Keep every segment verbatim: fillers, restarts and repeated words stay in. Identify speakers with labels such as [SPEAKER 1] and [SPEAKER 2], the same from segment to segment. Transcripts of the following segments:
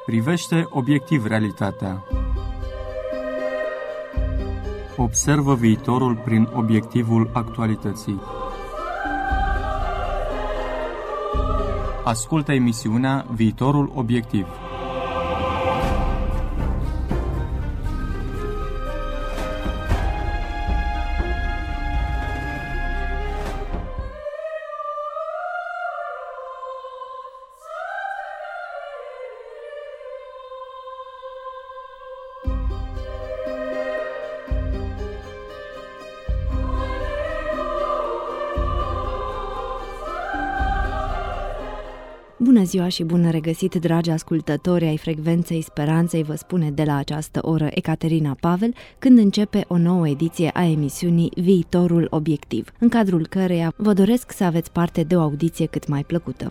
[SPEAKER 1] Privește obiectiv realitatea. Observă viitorul prin obiectivul actualității. Ascultă emisiunea Viitorul Obiectiv.
[SPEAKER 2] Bună ziua și bun regăsit, dragi ascultători ai Frecvenței Speranței, vă spune de la această oră Ecaterina Pavel, când începe o nouă ediție a emisiunii Viitorul Obiectiv, în cadrul căreia vă doresc să aveți parte de o audiție cât mai plăcută.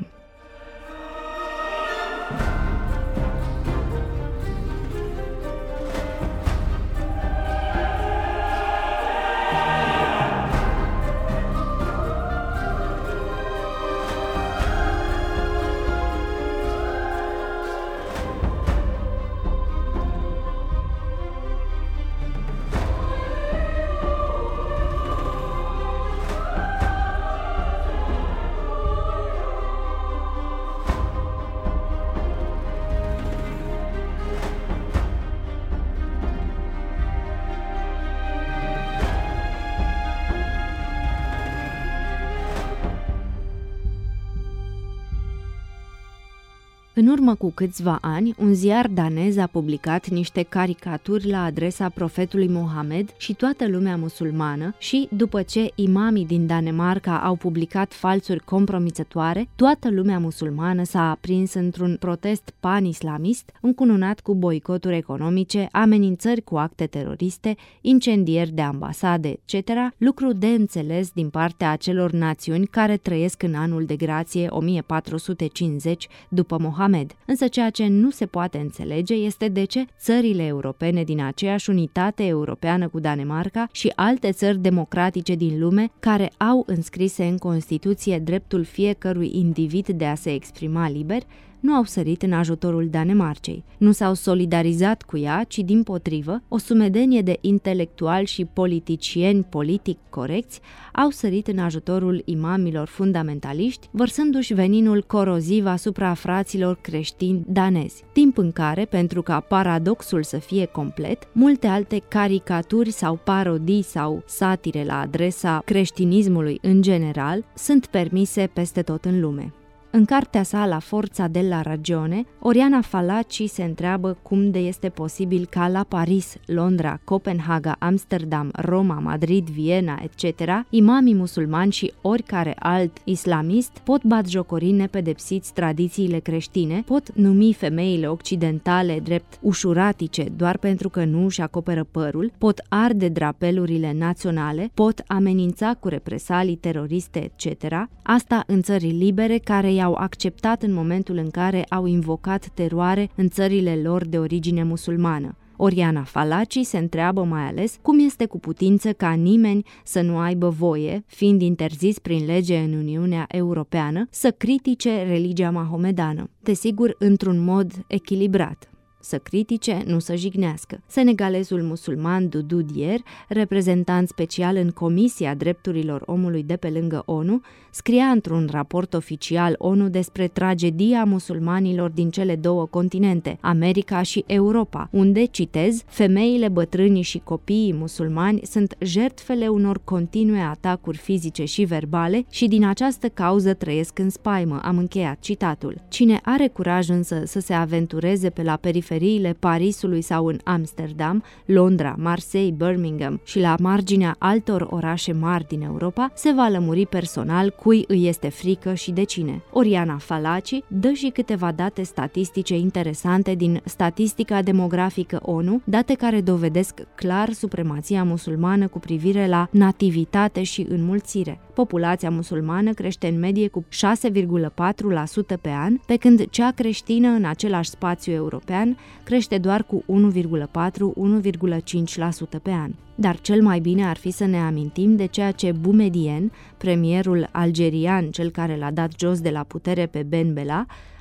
[SPEAKER 2] În urmă cu câțiva ani, un ziar danez a publicat niște caricaturi la adresa profetului Mohamed și toată lumea musulmană și, după ce imamii din Danemarca au publicat falsuri compromițătoare, toată lumea musulmană s-a aprins într-un protest pan-islamist, încununat cu boicoturi economice, amenințări cu acte teroriste, incendieri de ambasade, et cetera, lucru de înțeles din partea acelor națiuni care trăiesc în anul de grație o mie patru sute cincizeci după Mohamed. Însă ceea ce nu se poate înțelege este de ce țările europene din aceeași unitate europeană cu Danemarca și alte țări democratice din lume, care au înscrise în Constituție dreptul fiecărui individ de a se exprima liber, nu au sărit în ajutorul Danemarcei. Nu s-au solidarizat cu ea, ci dimpotrivă, o sumedenie de intelectuali și politicieni politic corecți au sărit în ajutorul imamilor fundamentaliști, vărsându-și veninul coroziv asupra fraților creștini danezi. Timp în care, pentru ca paradoxul să fie complet, multe alte caricaturi sau parodii sau satire la adresa creștinismului în general sunt permise peste tot în lume. În cartea sa La forța della ragione, Oriana Fallaci se întreabă cum de este posibil ca la Paris, Londra, Copenhaga, Amsterdam, Roma, Madrid, Viena, et cetera, imamii musulmani și oricare alt islamist pot batjocori nepedepsiți tradițiile creștine, pot numi femeile occidentale drept ușuratice doar pentru că nu își acoperă părul, pot arde drapelurile naționale, pot amenința cu represalii teroriste, et cetera. Asta în țări libere care i-au acceptat în momentul în care au invocat teroare în țările lor de origine musulmană. Oriana Fallaci se întreabă mai ales cum este cu putință ca nimeni să nu aibă voie, fiind interzis prin lege în Uniunea Europeană, să critique religia mahomedană, desigur într-un mod echilibrat. Să critique, nu să jignească. Senegalezul musulman Dudu Dier, reprezentant special în Comisia Drepturilor Omului de pe lângă ONU, scria într-un raport oficial ONU despre tragedia musulmanilor din cele două continente, America și Europa, unde, citez, femeile, bătrânii și copiii musulmani sunt jertfele unor continue atacuri fizice și verbale și din această cauză trăiesc în spaimă, am încheiat citatul. Cine are curaj însă să se aventureze pe la periferie Parisului sau în Amsterdam, Londra, Marseille, Birmingham și la marginea altor orașe mari din Europa, se va lămuri personal cui îi este frică și de cine. Oriana Fallaci dă și câteva date statistice interesante din statistica demografică ONU, date care dovedesc clar supremația musulmană cu privire la nativitate și înmulțire. Populația musulmană crește în medie cu șase virgulă patru la sută pe an, pe când cea creștină în același spațiu european crește doar cu unu virgulă patru - unu virgulă cinci la sută pe an. Dar cel mai bine ar fi să ne amintim de ceea ce Boumediene, premierul algerian, cel care l-a dat jos de la putere pe Ben Bella,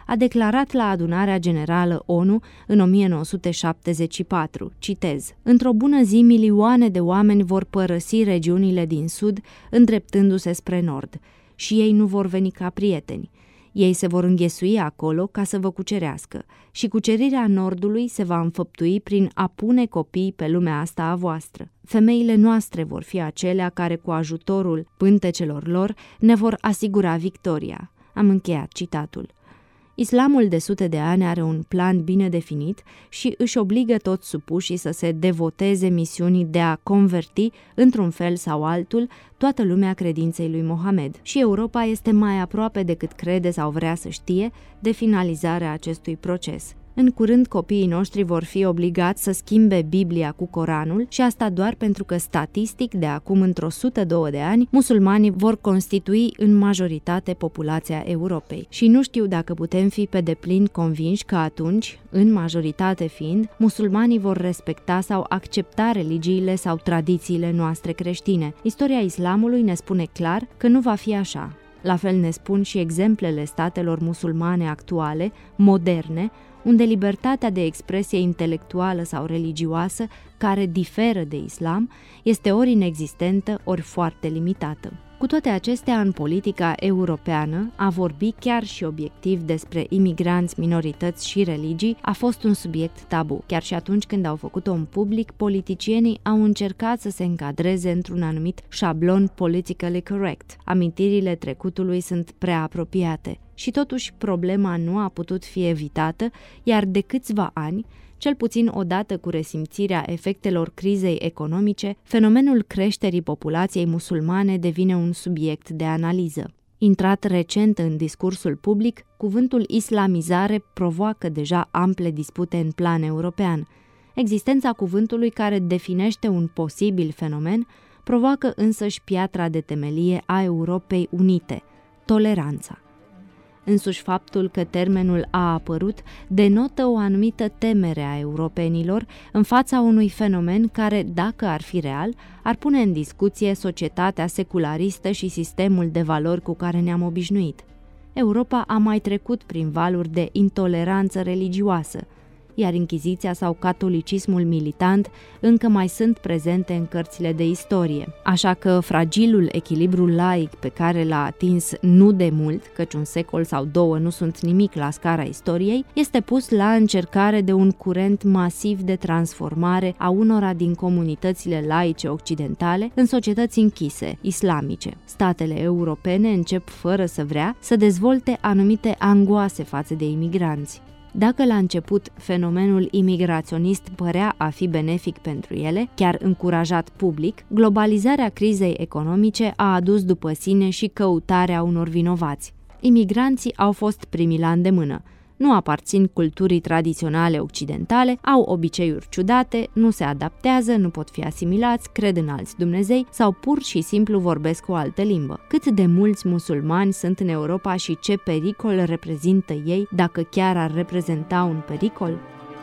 [SPEAKER 2] a declarat la Adunarea Generală O N U în o mie nouă sute șaptezeci și patru, citez: "Într-o bună zi, milioane de oameni vor părăsi regiunile din sud, îndreptându-se spre nord, și ei nu vor veni ca prieteni. Ei se vor înghesui acolo ca să vă cucerească și cucerirea nordului se va înfăptui prin a pune copii pe lumea asta a voastră. Femeile noastre vor fi acelea care, cu ajutorul pântecelor lor, ne vor asigura victoria." Am încheiat citatul. Islamul de sute de ani are un plan bine definit și își obligă toți supușii să se devoteze misiunii de a converti, într-un fel sau altul, toată lumea credinței lui Mohamed. Și Europa este mai aproape decât crede sau vrea să știe de finalizarea acestui proces. În curând copiii noștri vor fi obligați să schimbe Biblia cu Coranul și asta doar pentru că statistic de acum într-o sută doi de ani musulmanii vor constitui în majoritate populația Europei. Și nu știu dacă putem fi pe deplin convinși că atunci, în majoritate fiind, musulmanii vor respecta sau accepta religiile sau tradițiile noastre creștine. Istoria islamului ne spune clar că nu va fi așa. La fel ne spun și exemplele statelor musulmane actuale, moderne, unde libertatea de expresie intelectuală sau religioasă, care diferă de islam, este ori inexistentă, ori foarte limitată. Cu toate acestea, în politica europeană, a vorbi chiar și obiectiv despre imigranți, minorități și religii a fost un subiect tabu. Chiar și atunci când au făcut-o în public, politicienii au încercat să se încadreze într-un anumit șablon politically correct. Amintirile trecutului sunt prea apropiate. Și totuși problema nu a putut fi evitată, iar de câțiva ani, cel puțin odată cu resimțirea efectelor crizei economice, fenomenul creșterii populației musulmane devine un subiect de analiză. Intrat recent în discursul public, cuvântul islamizare provoacă deja ample dispute în plan european. Existența cuvântului care definește un posibil fenomen provoacă însăși piatra de temelie a Europei Unite, toleranța. Însuși faptul că termenul a apărut denotă o anumită temere a europenilor în fața unui fenomen care, dacă ar fi real, ar pune în discuție societatea secularistă și sistemul de valori cu care ne-am obișnuit. Europa a mai trecut prin valuri de intoleranță religioasă, iar Inchiziția sau catolicismul militant încă mai sunt prezente în cărțile de istorie. Așa că fragilul echilibru laic pe care l-a atins nu de mult, căci un secol sau două nu sunt nimic la scara istoriei, este pus la încercare de un curent masiv de transformare a unora din comunitățile laice occidentale în societăți închise, islamice. Statele europene încep, fără să vrea, să dezvolte anumite angoase față de imigranți. Dacă la început fenomenul imigraționist părea a fi benefic pentru ele, chiar încurajat public, globalizarea crizei economice a adus după sine și căutarea unor vinovați. Imigranții au fost primii la îndemână. Nu aparțin culturii tradiționale occidentale, au obiceiuri ciudate, nu se adaptează, nu pot fi asimilați, cred în alți Dumnezei sau pur și simplu vorbesc o altă limbă. Cât de mulți musulmani sunt în Europa și ce pericol reprezintă ei, dacă chiar ar reprezenta un pericol?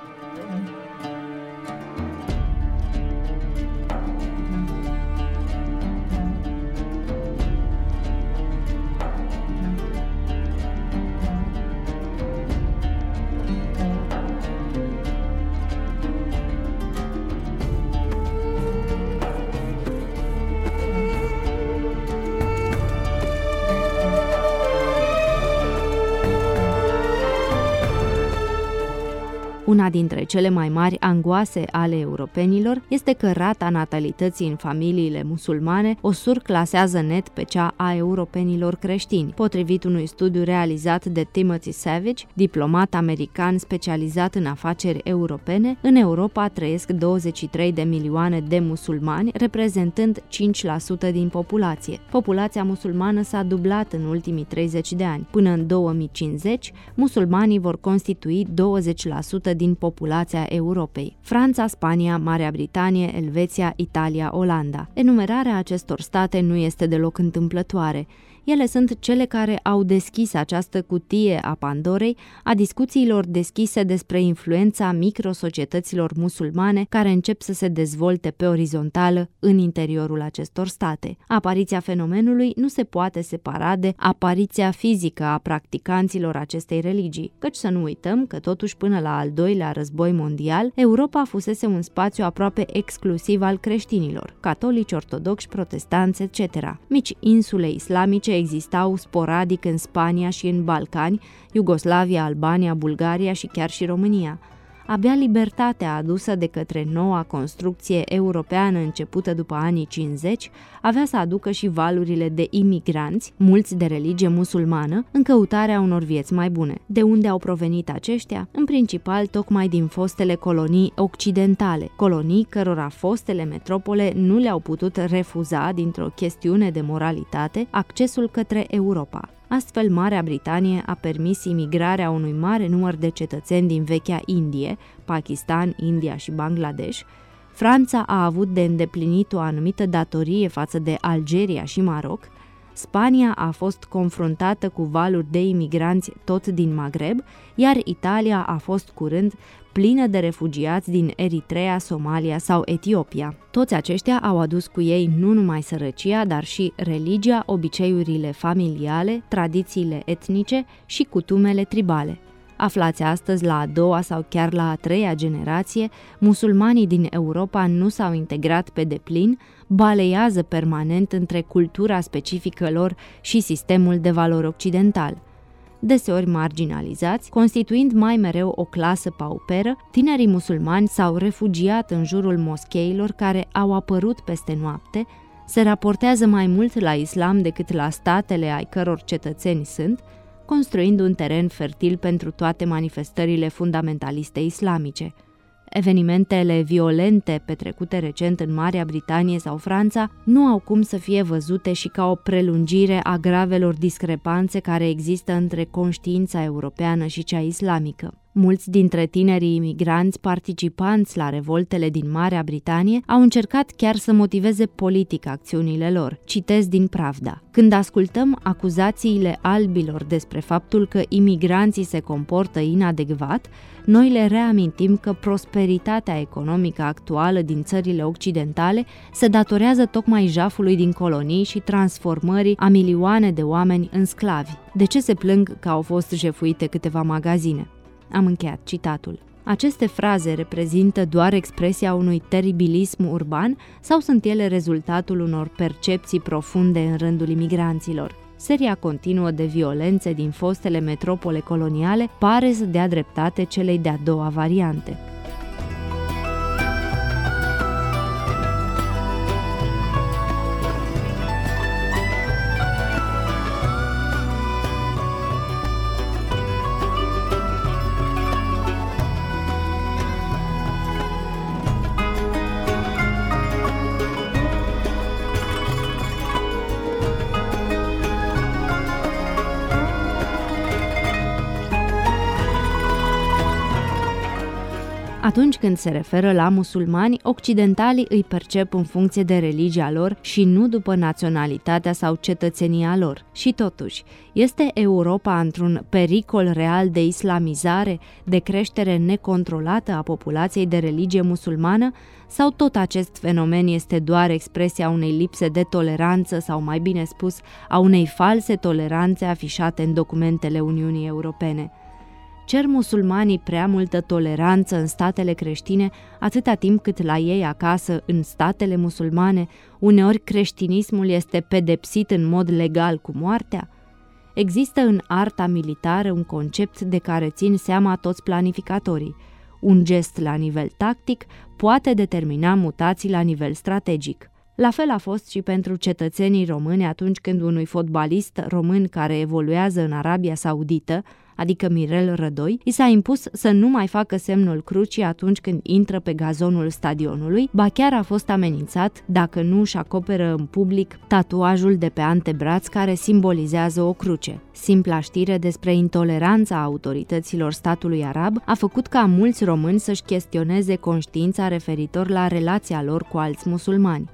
[SPEAKER 2] Una dintre cele mai mari angoase ale europenilor este că rata natalității în familiile musulmane o surclasează net pe cea a europenilor creștini. Potrivit unui studiu realizat de Timothy Savage, diplomat american specializat în afaceri europene, în Europa trăiesc douăzeci și trei de milioane de musulmani, reprezentând cinci la sută din populație. Populația musulmană s-a dublat în ultimii treizeci de ani. Până în două mii cincizeci, musulmanii vor constitui douăzeci la sută din populația Europei. Franța, Spania, Marea Britanie, Elveția, Italia, Olanda. Enumerarea acestor state nu este deloc întâmplătoare. Ele sunt cele care au deschis această cutie a Pandorei, a discuțiilor deschise despre influența microsocietăților musulmane care încep să se dezvolte pe orizontală în interiorul acestor state. Apariția fenomenului nu se poate separa de apariția fizică a practicanților acestei religii, căci să nu uităm că totuși până la al doilea război mondial, Europa fusese un spațiu aproape exclusiv al creștinilor, catolici, ortodoxi, protestanți, et cetera. Mici insule islamice existau sporadic în Spania și în Balcani, Iugoslavia, Albania, Bulgaria și chiar și România. Abia libertatea adusă de către noua construcție europeană începută după anii cincizeci avea să aducă și valurile de imigranți, mulți de religie musulmană, în căutarea unor vieți mai bune. De unde au provenit aceștia? În principal tocmai din fostele colonii occidentale, colonii cărora fostele metropole nu le-au putut refuza dintr-o chestiune de moralitate accesul către Europa. Astfel, Marea Britanie a permis imigrarea unui mare număr de cetățeni din vechea Indie, Pakistan, India și Bangladesh. Franța a avut de îndeplinit o anumită datorie față de Algeria și Maroc. Spania a fost confruntată cu valuri de imigranți tot din Maghreb, iar Italia a fost curând plină de refugiați din Eritrea, Somalia sau Etiopia. Toți aceștia au adus cu ei nu numai sărăcia, dar și religia, obiceiurile familiale, tradițiile etnice și cutumele tribale. Aflați astăzi la a doua sau chiar la a treia generație, musulmanii din Europa nu s-au integrat pe deplin, baleiază permanent între cultura specifică lor și sistemul de valori occidental. Deseori marginalizați, constituind mai mereu o clasă pauperă, tinerii musulmani s-au refugiat în jurul moscheilor care au apărut peste noapte, se raportează mai mult la islam decât la statele ai căror cetățeni sunt, construind un teren fertil pentru toate manifestările fundamentaliste islamice. Evenimentele violente petrecute recent în Marea Britanie sau Franța nu au cum să fie văzute și ca o prelungire a gravelor discrepanțe care există între conștiința europeană și cea islamică. Mulți dintre tinerii imigranți participanți la revoltele din Marea Britanie au încercat chiar să motiveze politic acțiunile lor. Citez din Pravda. Când ascultăm acuzațiile albilor despre faptul că imigranții se comportă inadecvat, noi le reamintim că prosperitatea economică actuală din țările occidentale se datorează tocmai jafului din colonii și transformării a milioane de oameni în sclavi. De ce se plâng că au fost jefuite câteva magazine? Am încheiat citatul. Aceste fraze reprezintă doar expresia unui teribilism urban sau sunt ele rezultatul unor percepții profunde în rândul imigranților? Seria continuă de violențe din fostele metropole coloniale pare să dea dreptate celei de-a doua variante. Atunci când se referă la musulmani, occidentalii îi percep în funcție de religia lor și nu după naționalitatea sau cetățenia lor. Și totuși, este Europa într-un pericol real de islamizare, de creștere necontrolată a populației de religie musulmană, sau tot acest fenomen este doar expresia unei lipse de toleranță sau, mai bine spus, a unei false toleranțe afișate în documentele Uniunii Europene? Cer musulmanii prea multă toleranță în statele creștine atâta timp cât la ei acasă, în statele musulmane, uneori creștinismul este pedepsit în mod legal cu moartea? Există în arta militară un concept de care țin seama toți planificatorii. Un gest la nivel tactic poate determina mutații la nivel strategic. La fel a fost și pentru cetățenii români atunci când unui fotbalist român care evoluează în Arabia Saudită, adică Mirel Rădoi, i s-a impus să nu mai facă semnul crucii atunci când intră pe gazonul stadionului, ba chiar a fost amenințat dacă nu își acoperă în public tatuajul de pe antebraț care simbolizează o cruce. Simpla știre despre intoleranța autorităților statului arab a făcut ca mulți români să-și chestioneze conștiința referitor la relația lor cu alți musulmani.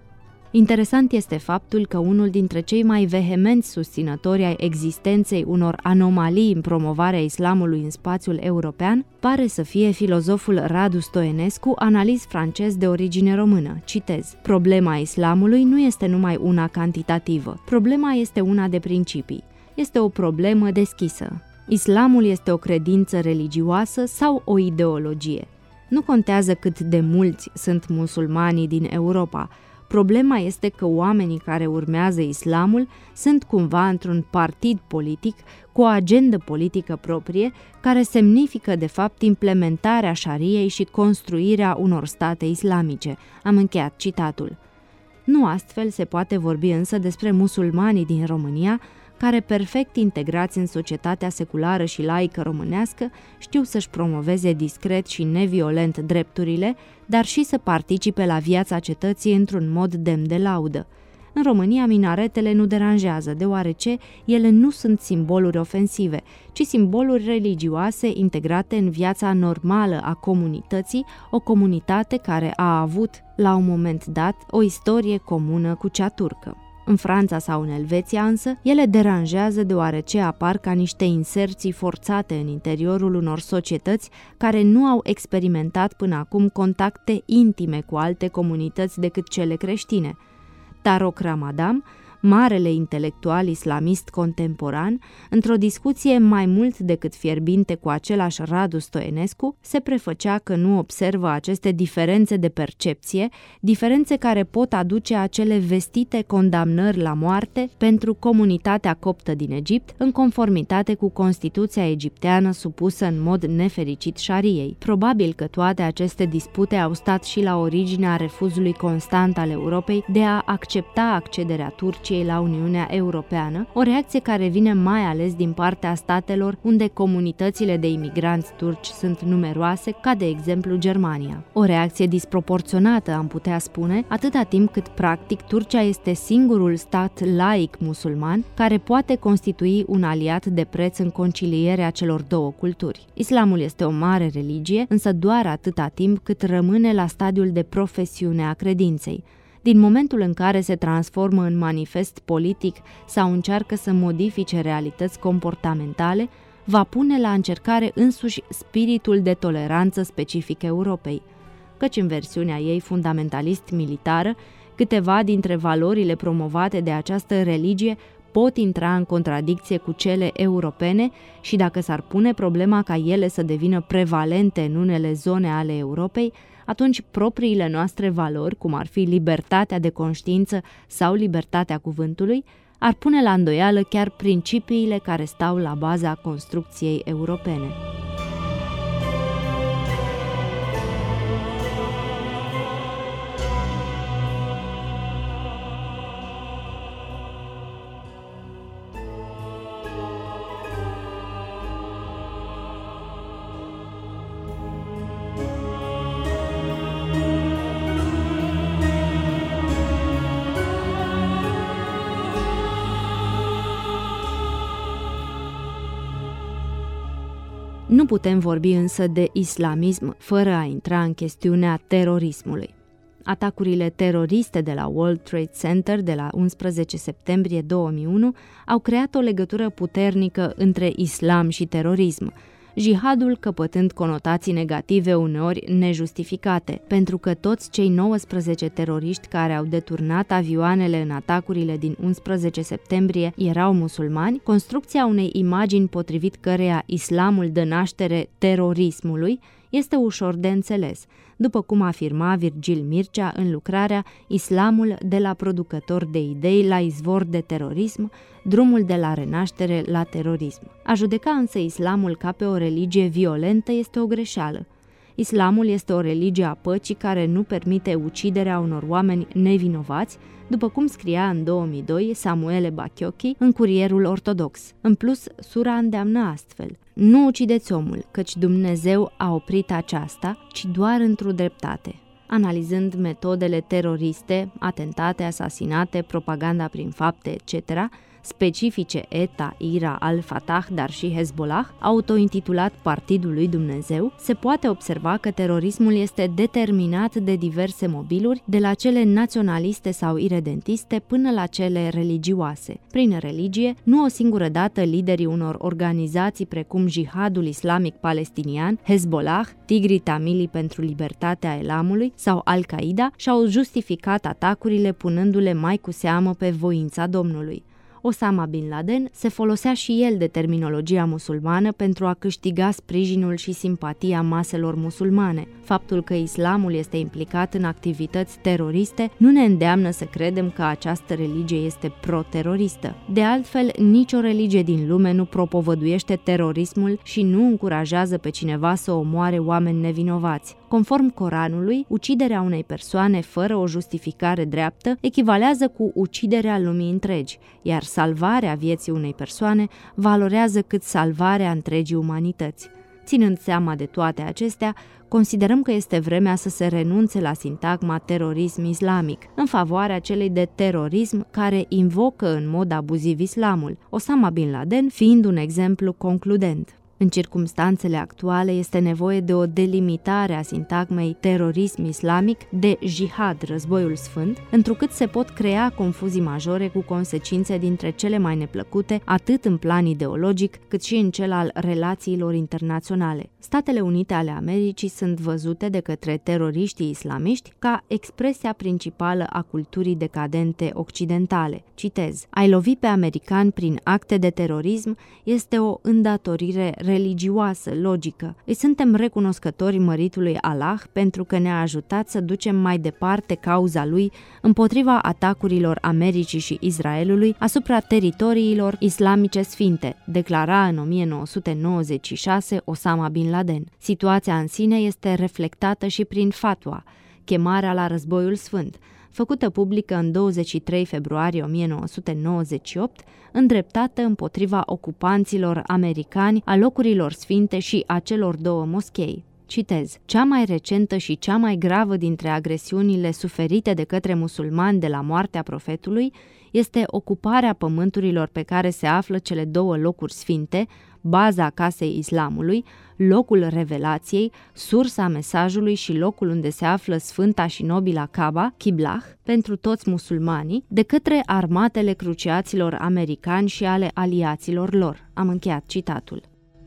[SPEAKER 2] Interesant este faptul că unul dintre cei mai vehemenți susținători ai existenței unor anomalii în promovarea islamului în spațiul european pare să fie filozoful Radu Stoenescu, analist francez de origine română. Citez: "Problema islamului nu este numai una cantitativă. Problema este una de principii. Este o problemă deschisă. Islamul este o credință religioasă sau o ideologie? Nu contează cât de mulți sunt musulmanii din Europa. Problema este că oamenii care urmează islamul sunt cumva într-un partid politic cu o agendă politică proprie, care semnifică de fapt implementarea șariei și construirea unor state islamice." Am încheiat citatul. Nu astfel se poate vorbi însă despre musulmanii din România, care, perfect integrați în societatea seculară și laică românească, știu să-și promoveze discret și neviolent drepturile, dar și să participe la viața cetății într-un mod demn de laudă. În România, minaretele nu deranjează, deoarece ele nu sunt simboluri ofensive, ci simboluri religioase integrate în viața normală a comunității, o comunitate care a avut, la un moment dat, o istorie comună cu cea turcă. În Franța sau în Elveția însă, ele deranjează deoarece apar ca niște inserții forțate în interiorul unor societăți care nu au experimentat până acum contacte intime cu alte comunități decât cele creștine. Tariq Ramadan, marele intelectual islamist contemporan, într-o discuție mai mult decât fierbinte cu același Radu Stoenescu, se prefăcea că nu observă aceste diferențe de percepție, diferențe care pot aduce acele vestite condamnări la moarte pentru comunitatea coptă din Egipt, în conformitate cu Constituția egipteană supusă în mod nefericit șariei. Probabil că toate aceste dispute au stat și la originea refuzului constant al Europei de a accepta accederea Turciei la Uniunea Europeană, o reacție care vine mai ales din partea statelor unde comunitățile de imigranți turci sunt numeroase, ca de exemplu Germania. O reacție disproporționată, am putea spune, atâta timp cât practic Turcia este singurul stat laic musulman care poate constitui un aliat de preț în concilierea celor două culturi. Islamul este o mare religie, însă doar atâta timp cât rămâne la stadiul de profesiune a credinței. Din momentul în care se transformă în manifest politic sau încearcă să modifice realități comportamentale, va pune la încercare însuși spiritul de toleranță specific Europei, căci în versiunea ei fundamentalist-militară, câteva dintre valorile promovate de această religie pot intra în contradicție cu cele europene și dacă s-ar pune problema ca ele să devină prevalente în unele zone ale Europei, atunci propriile noastre valori, cum ar fi libertatea de conștiință sau libertatea cuvântului, ar pune la îndoială chiar principiile care stau la baza construcției europene. Nu putem vorbi însă de islamism fără a intra în chestiunea terorismului. Atacurile teroriste de la World Trade Center de la unsprezece septembrie două mii unu au creat o legătură puternică între islam și terorism, jihadul căpătând conotații negative uneori nejustificate, pentru că toți cei nouăsprezece teroriști care au deturnat avioanele în atacurile din unsprezece septembrie erau musulmani, construcția unei imagini potrivit căreia islamul dă naștere terorismului este ușor de înțeles, după cum afirma Virgil Mircea în lucrarea Islamul de la producător de idei la izvor de terorism, drumul de la renaștere la terorism. A judeca însă islamul ca pe o religie violentă este o greșeală. Islamul este o religie a păcii care nu permite uciderea unor oameni nevinovați, după cum scria în două mii doi Samuele Bachiochi în Curierul Ortodox. În plus, sura îndeamnă astfel: nu ucideți omul, căci Dumnezeu a oprit aceasta, ci doar într-o dreptate. Analizând metodele teroriste, atentate, asasinate, propaganda prin fapte, et cetera, specifice E T A, I R A, Al-Fatah, dar și Hezbollah, autointitulat Partidul lui Dumnezeu, se poate observa că terorismul este determinat de diverse mobiluri, de la cele naționaliste sau iredentiste până la cele religioase. Prin religie, nu o singură dată liderii unor organizații precum Jihadul Islamic Palestinian, Hezbollah, Tigrii Tamili pentru Libertatea Elamului sau Al-Qaeda și-au justificat atacurile punându-le mai cu seamă pe voința Domnului. Osama Bin Laden se folosea și el de terminologia musulmană pentru a câștiga sprijinul și simpatia maselor musulmane. Faptul că islamul este implicat în activități teroriste nu ne îndeamnă să credem că această religie este pro-teroristă. De altfel, nicio religie din lume nu propovăduiește terorismul și nu încurajează pe cineva să omoare oameni nevinovați. Conform Coranului, uciderea unei persoane fără o justificare dreaptă echivalează cu uciderea lumii întregi, iar salvarea vieții unei persoane valorează cât salvarea întregii umanități. Ținând seama de toate acestea, considerăm că este vremea să se renunțe la sintagma terorism islamic, în favoarea celei de terorism care invocă în mod abuziv islamul, Osama Bin Laden fiind un exemplu concludent. În circumstanțele actuale este nevoie de o delimitare a sintagmei terorism islamic de jihad, războiul sfânt, întrucât se pot crea confuzii majore cu consecințe dintre cele mai neplăcute, atât în plan ideologic, cât și în cel al relațiilor internaționale. Statele Unite ale Americii sunt văzute de către teroriștii islamiști ca expresia principală a culturii decadente occidentale. Citez: "Ai lovi pe americani prin acte de terorism este o îndatorire religioasă, logică. Îi suntem recunoscători măritului Allah pentru că ne-a ajutat să ducem mai departe cauza lui împotriva atacurilor Americii și Israelului asupra teritoriilor islamice sfinte", declara în o mie nouă sute nouăzeci și șase Osama Bin Laden. Situația în sine este reflectată și prin fatwa, chemarea la războiul sfânt, făcută publică în douăzeci și trei februarie o mie nouă sute nouăzeci și opt, îndreptată împotriva ocupanților americani a locurilor sfinte și a celor două moschei. Citez: "Cea mai recentă și cea mai gravă dintre agresiunile suferite de către musulmani de la moartea profetului este ocuparea pământurilor pe care se află cele două locuri sfinte, baza casei islamului, locul revelației, sursa mesajului și locul unde se află sfânta și nobila Kaaba, Qiblah, pentru toți musulmanii, de către armatele cruciaților americani și ale aliaților lor." Am încheiat citatul.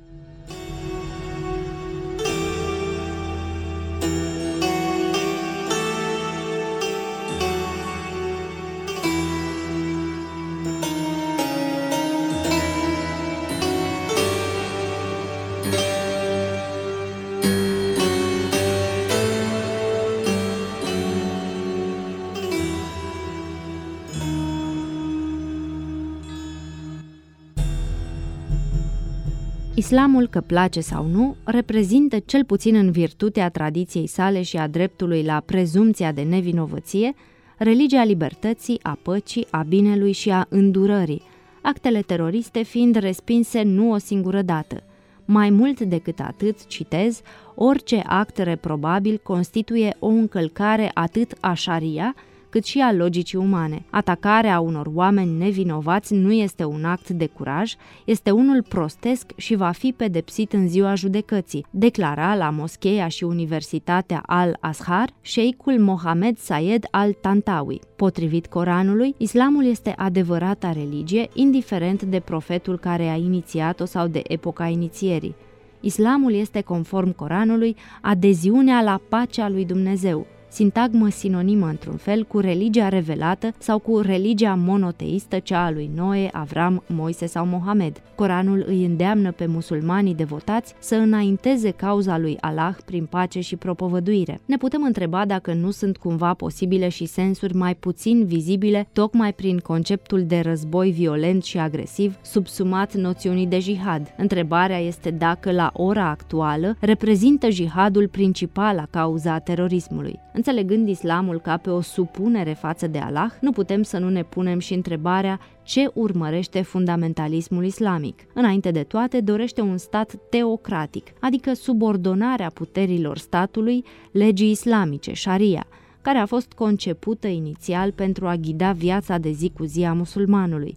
[SPEAKER 2] Islamul, că place sau nu, reprezintă, cel puțin în virtutea tradiției sale și a dreptului la prezumția de nevinovăție, religia libertății, a păcii, a binelui și a îndurării, actele teroriste fiind respinse nu o singură dată. Mai mult decât atât, citez, orice act reprobabil constituie o încălcare atât a șaria, cât și a logicii umane. Atacarea unor oameni nevinovați nu este un act de curaj, este unul prostesc și va fi pedepsit în ziua judecății, declara la Moscheea și Universitatea Al-Azhar șeikhul Mohamed Sayed Al-Tantawi. Potrivit Coranului, islamul este adevărata religie, indiferent de profetul care a inițiat-o sau de epoca inițierii. Islamul este, conform Coranului, adeziunea la pacea lui Dumnezeu, sintagmă sinonimă într-un fel cu religia revelată sau cu religia monoteistă, cea a lui Noe, Avram, Moise sau Mohamed. Coranul îi îndeamnă pe musulmanii devotați să înainteze cauza lui Allah prin pace și propovăduire. Ne putem întreba dacă nu sunt cumva posibile și sensuri mai puțin vizibile tocmai prin conceptul de război violent și agresiv subsumat noțiunii de jihad. Întrebarea este dacă la ora actuală reprezintă jihadul principala cauza a terorismului. Înțelegând islamul ca pe o supunere față de Allah, nu putem să nu ne punem și întrebarea ce urmărește fundamentalismul islamic. Înainte de toate, dorește un stat teocratic, adică subordonarea puterilor statului legii islamice, șaria, care a fost concepută inițial pentru a ghida viața de zi cu zi a musulmanului.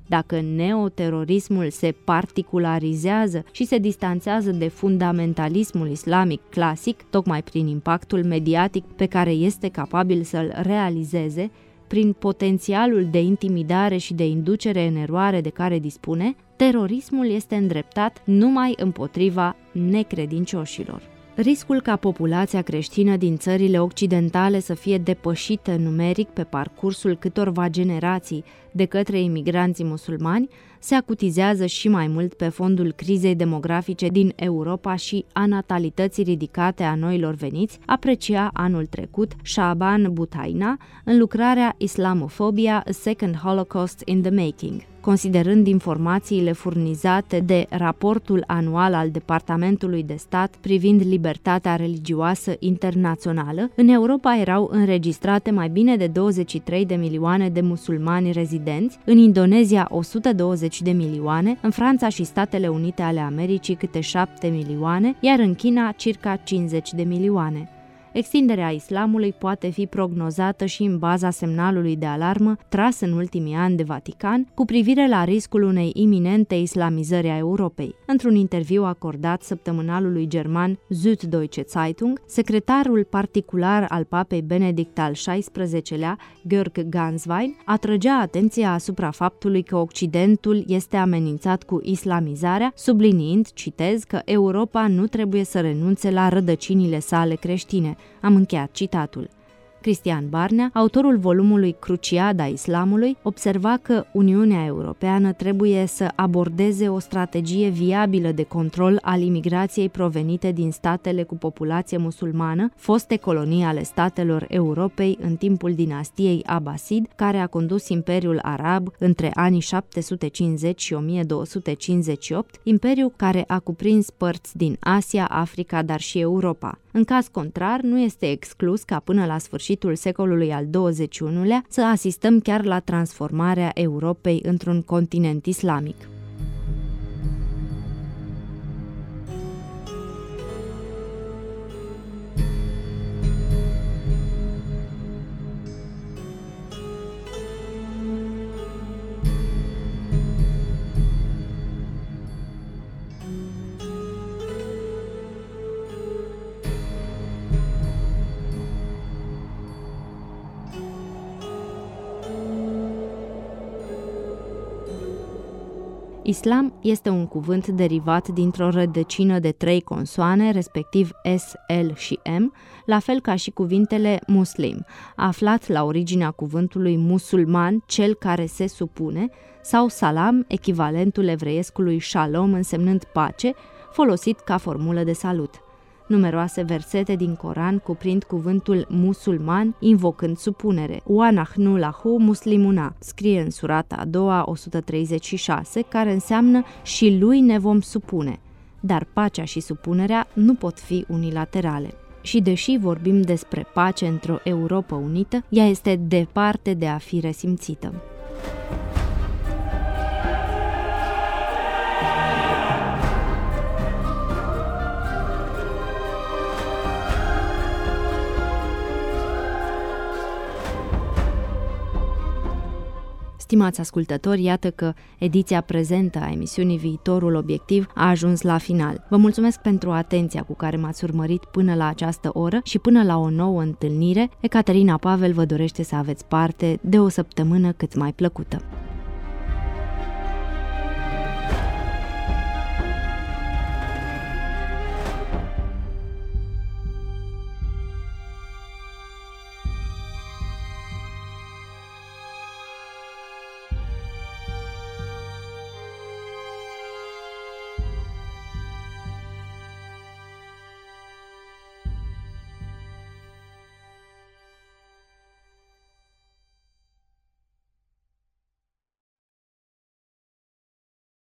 [SPEAKER 2] Dacă neoterorismul se particularizează și se distanțează de fundamentalismul islamic clasic, tocmai prin impactul mediatic pe care este capabil să-l realizeze, prin potențialul de intimidare și de inducere în eroare de care dispune, terorismul este îndreptat numai împotriva necredincioșilor. Riscul ca populația creștină din țările occidentale să fie depășită numeric pe parcursul câtorva generații de către imigranții musulmani se acutizează și mai mult pe fondul crizei demografice din Europa și a natalității ridicate a noilor veniți, aprecia anul trecut Shaban Butaina în lucrarea Islamofobia, A Second Holocaust in the Making. Considerând informațiile furnizate de raportul anual al Departamentului de Stat privind libertatea religioasă internațională, în Europa erau înregistrate mai bine de douăzeci și trei de milioane de musulmani rezidenți, în Indonezia o sută douăzeci de milioane, în Franța și Statele Unite ale Americii câte șapte milioane, iar în China circa cincizeci de milioane. Extinderea islamului poate fi prognozată și în baza semnalului de alarmă tras în ultimii ani de Vatican cu privire la riscul unei iminente islamizări a Europei. Într-un interviu acordat săptămânalului german Süddeutsche Zeitung, secretarul particular al papei Benedict al șaisprezecelea, Georg Ganswein, atrăgea atenția asupra faptului că Occidentul este amenințat cu islamizarea, subliniind, citez, că Europa nu trebuie să renunțe la rădăcinile sale creștine. Am încheiat citatul. Cristian Barnea, autorul volumului Cruciada Islamului, observa că Uniunea Europeană trebuie să abordeze o strategie viabilă de control al imigrației provenite din statele cu populație musulmană, foste colonii ale statelor Europei în timpul dinastiei Abbasid, care a condus Imperiul Arab între anii șapte sute cincizeci și o mie două sute cincizeci și opt, imperiu care a cuprins părți din Asia, Africa, dar și Europa. În caz contrar, nu este exclus ca până la sfârșitul secolului al douăzeci și unulea să asistăm chiar la transformarea Europei într-un continent islamic. Islam este un cuvânt derivat dintr-o rădăcină de trei consoane, respectiv S, L și M, la fel ca și cuvintele muslim, aflat la originea cuvântului musulman, cel care se supune, sau salam, echivalentul evreiescului shalom însemnând pace, folosit ca formulă de salut. Numeroase versete din Coran cuprind cuvântul musulman, invocând supunere. Wa nahnu lahu muslimuna, scrie în surata a doua o sută treizeci și șase, care înseamnă și lui ne vom supune. Dar pacea și supunerea nu pot fi unilaterale. Și deși vorbim despre pace într-o Europă unită, ea este departe de a fi resimțită. Stimați ascultători, iată că ediția prezentă a emisiunii Viitorul Obiectiv a ajuns la final. Vă mulțumesc pentru atenția cu care m-ați urmărit până la această oră și până la o nouă întâlnire. Ecaterina Pavel vă dorește să aveți parte de o săptămână cât mai plăcută.